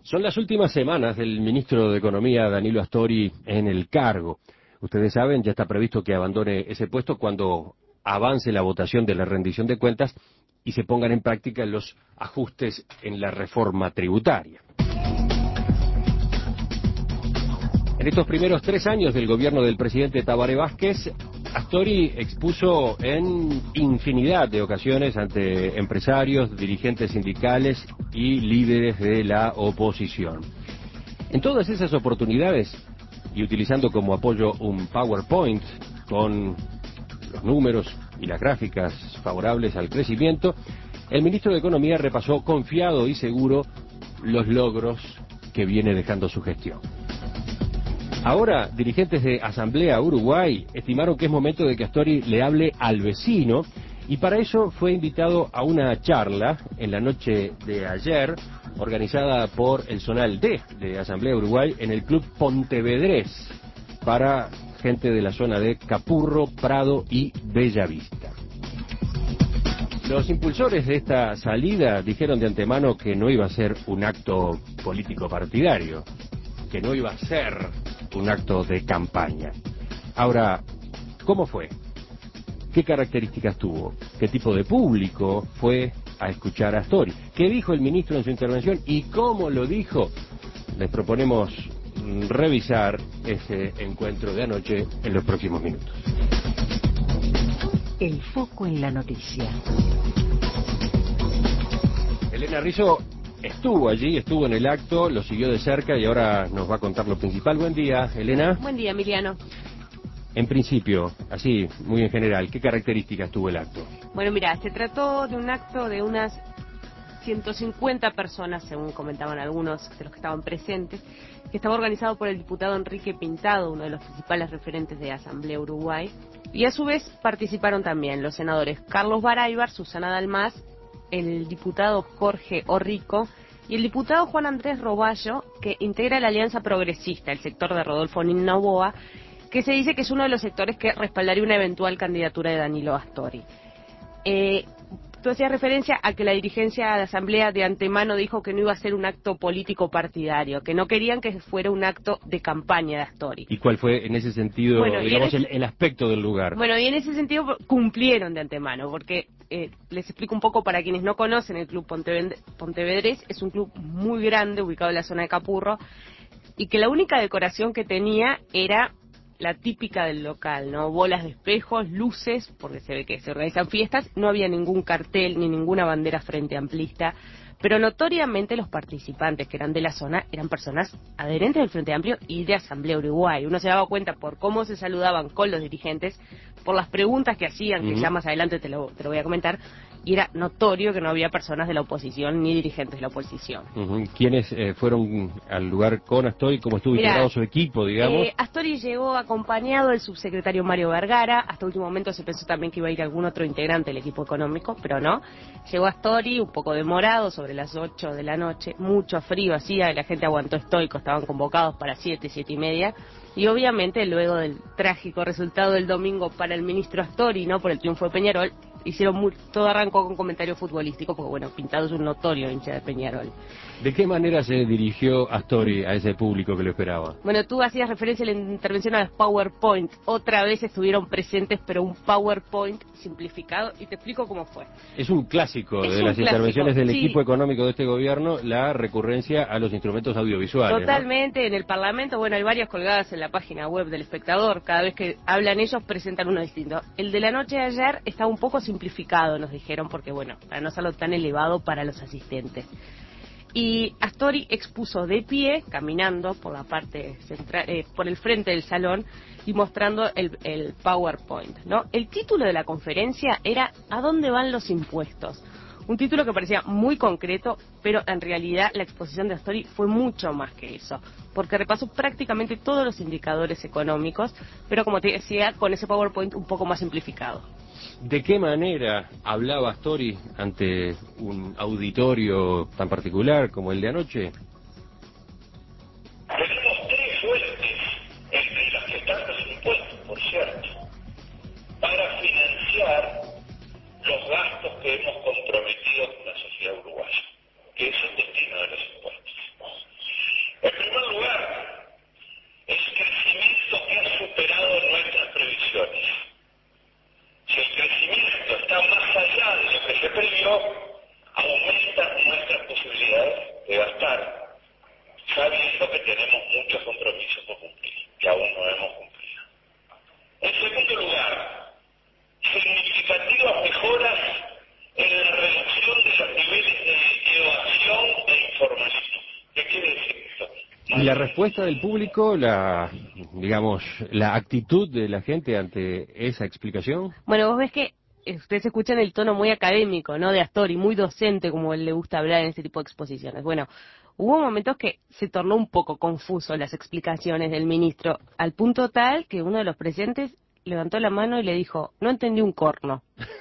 Son las últimas semanas del ministro de Economía, Danilo Astori, en el cargo. Ustedes saben, ya está previsto que abandone ese puesto cuando avance la votación de la rendición de cuentas y se pongan en práctica los ajustes en la reforma tributaria. En estos primeros 3 años del gobierno del presidente Tabaré Vázquez, Astori expuso en infinidad de ocasiones ante empresarios, dirigentes sindicales y líderes de la oposición. En todas esas oportunidades, y utilizando como apoyo un PowerPoint con los números y las gráficas favorables al crecimiento, el ministro de Economía repasó confiado y seguro los logros que viene dejando su gestión. Ahora, dirigentes de Asamblea Uruguay estimaron que es momento de que Astori le hable al vecino y para eso fue invitado a una charla en la noche de ayer organizada por el Zonal D de Asamblea Uruguay en el Club Pontevedrés para gente de la zona de Capurro, Prado y Bellavista. Los impulsores de esta salida dijeron de antemano que no iba a ser un acto político partidario, que no iba a ser un acto de campaña. Ahora, ¿cómo fue? ¿Qué características tuvo? ¿Qué tipo de público fue a escuchar a Astori? ¿Qué dijo el ministro en su intervención y cómo lo dijo? Les proponemos revisar ese encuentro de anoche en los próximos minutos. El foco en la noticia. Elena Rizzo estuvo allí, estuvo en el acto, lo siguió de cerca y ahora nos va a contar lo principal. Buen día, Elena. Buen día, Emiliano. En principio, así, muy en general, ¿qué características tuvo el acto? Bueno, mira, se trató de un acto de unas 150 personas, según comentaban algunos de los que estaban presentes, que estaba organizado por el diputado Enrique Pintado, uno de los principales referentes de Asamblea Uruguay, y a su vez participaron también los senadores Carlos Baraybar, Susana Dalmás, el diputado Jorge Orrico y el diputado Juan Andrés Roballo, que integra la Alianza Progresista, el sector de Rodolfo Nin Noboa, que se dice que es uno de los sectores que respaldaría una eventual candidatura de Danilo Astori. Tú hacías referencia a que la dirigencia de la Asamblea de antemano dijo que no iba a ser un acto político partidario, que no querían que fuera un acto de campaña de Astori. ¿Y cuál fue en ese sentido, bueno, digamos, el aspecto del lugar? Bueno, y en ese sentido cumplieron de antemano, porque les explico un poco para quienes no conocen el Club Pontevedrés, es un club muy grande ubicado en la zona de Capurro, y que la única decoración que tenía era la típica del local, ¿no? Bolas de espejos, luces, porque se ve que se organizan fiestas, no había ningún cartel ni ninguna bandera frente amplista, pero notoriamente los participantes que eran de la zona eran personas adherentes del Frente Amplio y de Asamblea Uruguay. Uno se daba cuenta por cómo se saludaban con los dirigentes, por las preguntas que hacían, que ya más adelante te lo voy a comentar, y era notorio que no había personas de la oposición ni dirigentes de la oposición. ¿Quiénes fueron al lugar con Astori? ¿Cómo estuvo integrado su equipo, digamos? Astori llegó acompañado del subsecretario Mario Vergara. Hasta último momento se pensó también que iba a ir algún otro integrante del equipo económico, pero no. Llegó Astori un poco demorado, sobre las 8 de la noche, mucho frío hacía, la gente aguantó estoico, estaban convocados para 7:30, y obviamente luego del trágico resultado del domingo para el ministro Astori, ¿no?, por el triunfo de Peñarol, todo arrancó con comentario futbolístico, porque bueno, Pintado es un notorio hincha de Peñarol. ¿De qué manera se dirigió Astori a ese público que lo esperaba? Bueno, tú hacías referencia en la intervención a los PowerPoint. Otra vez estuvieron presentes, pero un PowerPoint simplificado, y te explico cómo fue. Es un clásico de las intervenciones del equipo económico de este gobierno, la recurrencia a los instrumentos audiovisuales. Totalmente, ¿no? En el Parlamento, bueno, hay varias colgadas en la página web del Espectador. Cada vez que hablan ellos presentan uno distinto. El de la noche de ayer está un poco simplificado, nos dijeron, porque bueno, para no hacerlo tan elevado para los asistentes. Y Astori expuso de pie, caminando por la parte central, por el frente del salón y mostrando el PowerPoint, ¿no? El título de la conferencia era ¿A dónde van los impuestos? Un título que parecía muy concreto, pero en realidad la exposición de Astori fue mucho más que eso, porque repasó prácticamente todos los indicadores económicos, pero como te decía, con ese PowerPoint un poco más simplificado. ¿De qué manera hablaba Astori ante un auditorio tan particular como el de anoche? Tenemos 3 fuentes, entre las que están los impuestos, por cierto, para financiar los gastos que hemos comprometido con la sociedad uruguaya, que es el destino de los impuestos. tenemos muchos compromisos por cumplir, que aún no hemos cumplido. En segundo lugar, significativas mejoras en la reducción de los niveles de evasión e informalismo. ¿Qué quiere decir esto? Y la respuesta del público, digamos, la actitud de la gente ante esa explicación. Bueno, vos ves que ustedes escuchan el tono muy académico, ¿no? De Astori, muy docente, como él le gusta hablar en este tipo de exposiciones. Bueno, hubo momentos que se tornó un poco confuso las explicaciones del ministro, al punto tal que uno de los presentes levantó la mano y le dijo, no entendí un corno.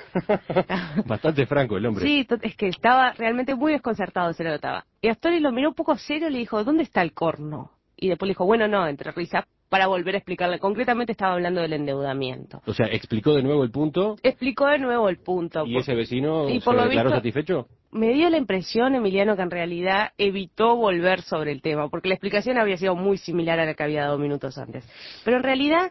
Bastante franco el hombre. Sí, es que estaba realmente muy desconcertado, se lo notaba. Y Astori lo miró un poco serio y le dijo, ¿dónde está el corno? Y después le dijo, bueno, no, entre risas, para volver a explicarle. Concretamente estaba hablando del endeudamiento. O sea, explicó de nuevo el punto. Explicó de nuevo el punto. ¿Y ese vecino y se por lo declaró visto, satisfecho? Me dio la impresión, Emiliano, que en realidad evitó volver sobre el tema, porque la explicación había sido muy similar a la que había dado minutos antes. Pero en realidad,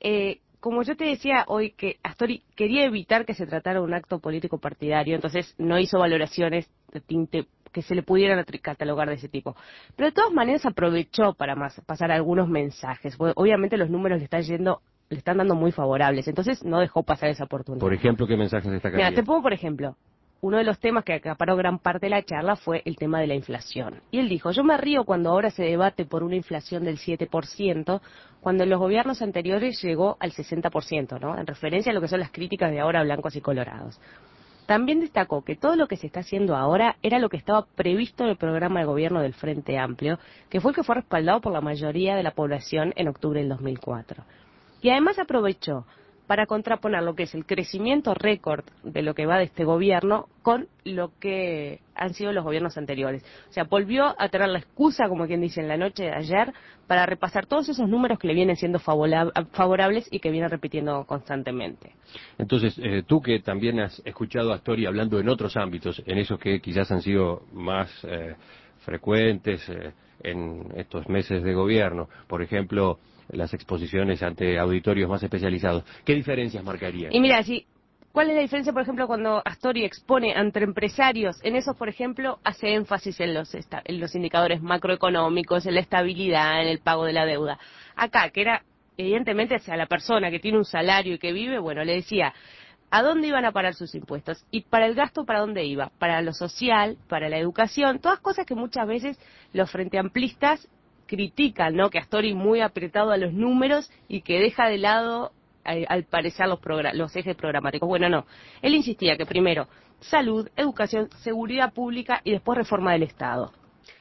como yo te decía hoy, que Astori quería evitar que se tratara de un acto político partidario, entonces no hizo valoraciones de tinte que se le pudieran catalogar de ese tipo. Pero de todas maneras aprovechó para pasar algunos mensajes. Obviamente los números le están dando muy favorables, entonces no dejó pasar esa oportunidad. Por ejemplo, ¿qué mensajes destacaría? Mira, te pongo por ejemplo. Uno de los temas que acaparó gran parte de la charla fue el tema de la inflación. Y él dijo, yo me río cuando ahora se debate por una inflación del 7%, cuando en los gobiernos anteriores llegó al 60%, ¿no? En referencia a lo que son las críticas de ahora blancos y colorados. También destacó que todo lo que se está haciendo ahora era lo que estaba previsto en el programa de gobierno del Frente Amplio, que fue el que fue respaldado por la mayoría de la población en octubre del 2004. Y además aprovechó para contraponer lo que es el crecimiento récord de lo que va de este gobierno con lo que han sido los gobiernos anteriores. O sea, volvió a tener la excusa, como quien dice, en la noche de ayer, para repasar todos esos números que le vienen siendo favorables y que viene repitiendo constantemente. Entonces, tú que también has escuchado a Astori hablando en otros ámbitos, en esos que quizás han sido más frecuentes en estos meses de gobierno, por ejemplo, las exposiciones ante auditorios más especializados, ¿qué diferencias marcarían? Y mira, ¿cuál es la diferencia, por ejemplo, cuando Astori expone ante empresarios? En esos, por ejemplo, hace énfasis en los indicadores macroeconómicos, en la estabilidad, en el pago de la deuda. Acá, que era evidentemente hacia la persona que tiene un salario y que vive, bueno, le decía a dónde iban a parar sus impuestos y para el gasto para dónde iba, para lo social, para la educación, todas cosas que muchas veces los frenteamplistas critican, ¿no? Que Astori muy apretado a los números y que deja de lado, al parecer, los ejes programáticos. Bueno, no. Él insistía que primero salud, educación, seguridad pública y después reforma del Estado.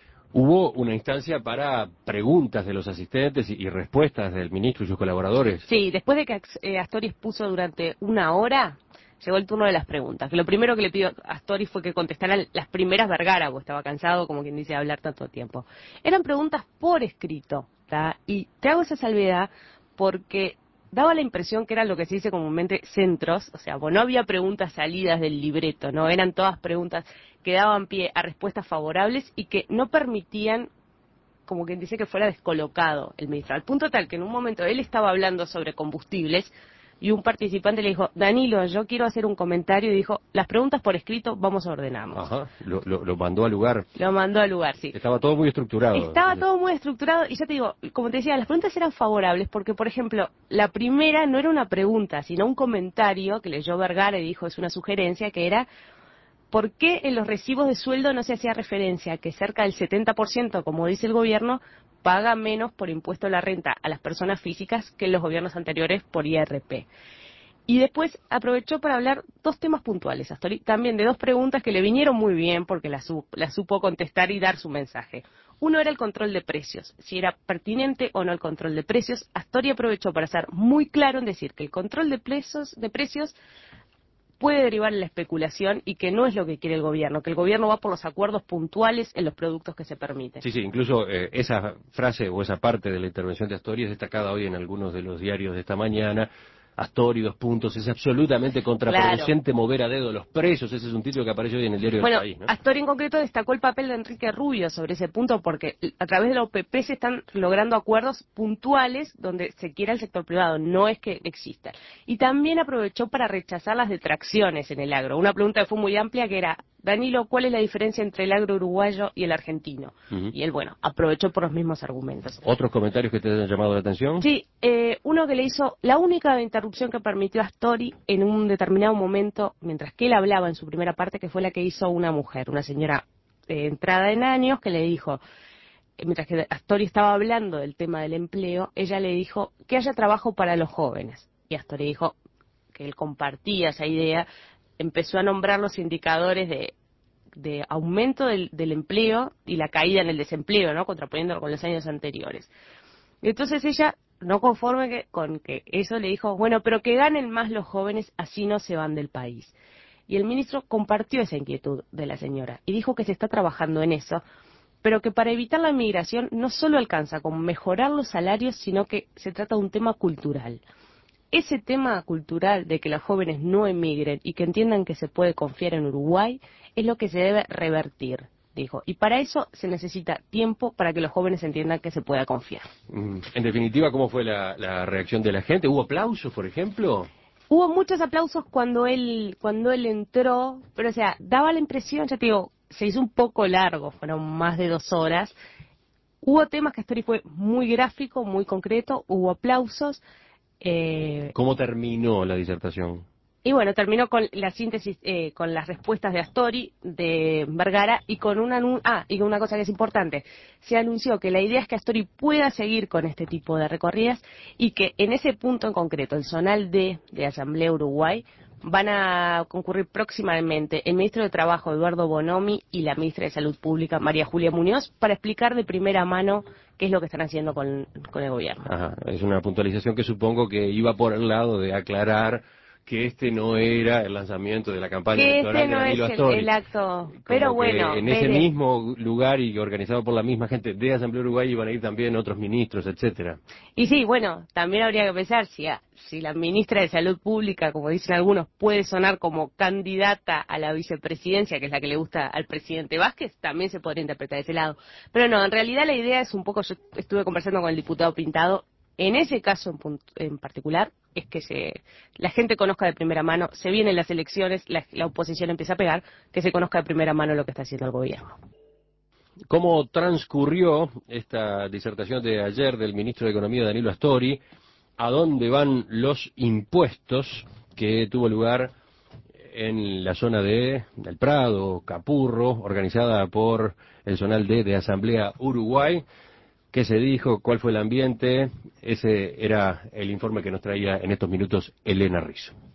Hubo una instancia para preguntas de los asistentes y respuestas del ministro y sus colaboradores. Sí, después de que Astori expuso durante una hora, llegó el turno de las preguntas. Que lo primero que le pidió a Astori fue que contestara las primeras Vergara, porque estaba cansado, como quien dice, de hablar tanto tiempo. Eran preguntas por escrito, ¿tá? Y te hago esa salvedad porque daba la impresión que eran lo que se dice comúnmente centros, o sea, no había preguntas salidas del libreto, ¿no? Eran todas preguntas que daban pie a respuestas favorables y que no permitían, como quien dice, que fuera descolocado el ministro. Al punto tal que en un momento él estaba hablando sobre combustibles y un participante le dijo, Danilo, yo quiero hacer un comentario, y dijo, las preguntas por escrito vamos a ordenarnos. Ajá, lo mandó al lugar. Lo mandó al lugar, sí. Estaba todo muy estructurado. Estaba todo muy estructurado y ya te digo, como te decía, las preguntas eran favorables porque, por ejemplo, la primera no era una pregunta, sino un comentario que leyó Vergara y dijo, es una sugerencia, que era, ¿por qué en los recibos de sueldo no se hacía referencia a que cerca del 70%, como dice el gobierno, paga menos por impuesto a la renta a las personas físicas que en los gobiernos anteriores por IRP? Y después aprovechó para hablar dos temas puntuales, Astori, también de dos preguntas que le vinieron muy bien porque las supo contestar y dar su mensaje. Uno era el control de precios, si era pertinente o no el control de precios. Astori aprovechó para ser muy claro en decir que el control de precios puede derivar en la especulación y que no es lo que quiere el gobierno, que el gobierno va por los acuerdos puntuales en los productos que se permiten. Sí, incluso esa frase o esa parte de la intervención de Astori es destacada hoy en algunos de los diarios de esta mañana, Astori, 2 puntos, es absolutamente contraproducente mover a dedo los presos, ese es un título que aparece hoy en el diario del País, ¿no? Astori en concreto destacó el papel de Enrique Rubio sobre ese punto porque a través de la OPP se están logrando acuerdos puntuales donde se quiera el sector privado, no es que exista. Y también aprovechó para rechazar las detracciones en el agro. Una pregunta que fue muy amplia que era, Danilo, ¿cuál es la diferencia entre el agro uruguayo y el argentino? Y él, aprovechó por los mismos argumentos. ¿Otros comentarios que te hayan llamado la atención? Sí, uno que le hizo la única interrupción que permitió a Astori en un determinado momento, mientras que él hablaba en su primera parte, que fue la que hizo una mujer, una señora entrada en años, que le dijo, mientras que Astori estaba hablando del tema del empleo, ella le dijo que haya trabajo para los jóvenes. Y Astori dijo que él compartía esa idea, empezó a nombrar los indicadores de aumento del empleo y la caída en el desempleo, ¿no? Contraponiéndolo con los años anteriores. Entonces ella, no conforme con que eso, le dijo, bueno, pero que ganen más los jóvenes, así no se van del país. Y el ministro compartió esa inquietud de la señora y dijo que se está trabajando en eso, pero que para evitar la migración no solo alcanza con mejorar los salarios, sino que se trata de un tema cultural. Ese tema cultural de que los jóvenes no emigren y que entiendan que se puede confiar en Uruguay es lo que se debe revertir, dijo. Y para eso se necesita tiempo para que los jóvenes entiendan que se pueda confiar. En definitiva, ¿cómo fue la reacción de la gente? ¿Hubo aplausos, por ejemplo? Hubo muchos aplausos cuando él entró, pero o sea, daba la impresión, ya te digo, se hizo un poco largo, fueron más de 2 horas. Hubo temas que Astori fue muy gráfico, muy concreto, hubo aplausos. ¿Cómo terminó la disertación? Y bueno, terminó con la síntesis, con las respuestas de Astori, de Vergara, y con y con una cosa que es importante. Se anunció que la idea es que Astori pueda seguir con este tipo de recorridas y que en ese punto en concreto, el zonal D de Asamblea Uruguay, van a concurrir próximamente el ministro de Trabajo, Eduardo Bonomi, y la ministra de Salud Pública, María Julia Muñoz, para explicar de primera mano qué es lo que están haciendo con el gobierno. Ajá, es una puntualización que supongo que iba por el lado de aclarar que este no era el lanzamiento de la campaña electoral de Danilo Astori. Que este no es el acto, pero bueno. En ese mismo lugar y organizado por la misma gente de Asamblea Uruguay iban a ir también otros ministros, etcétera. Y sí, bueno, también habría que pensar si la ministra de Salud Pública, como dicen algunos, puede sonar como candidata a la vicepresidencia, que es la que le gusta al presidente Vázquez, también se podría interpretar de ese lado. Pero no, en realidad la idea es un poco, yo estuve conversando con el diputado Pintado, en ese caso en particular, es que la gente conozca de primera mano, se vienen las elecciones, la oposición empieza a pegar, que se conozca de primera mano lo que está haciendo el gobierno. ¿Cómo transcurrió esta disertación de ayer del ministro de Economía, Danilo Astori? ¿A dónde van los impuestos que tuvo lugar en la zona del Prado, Capurro, organizada por el zonal D de Asamblea Uruguay? ¿Qué se dijo? ¿Cuál fue el ambiente? Ese era el informe que nos traía en estos minutos Elena Rizzo.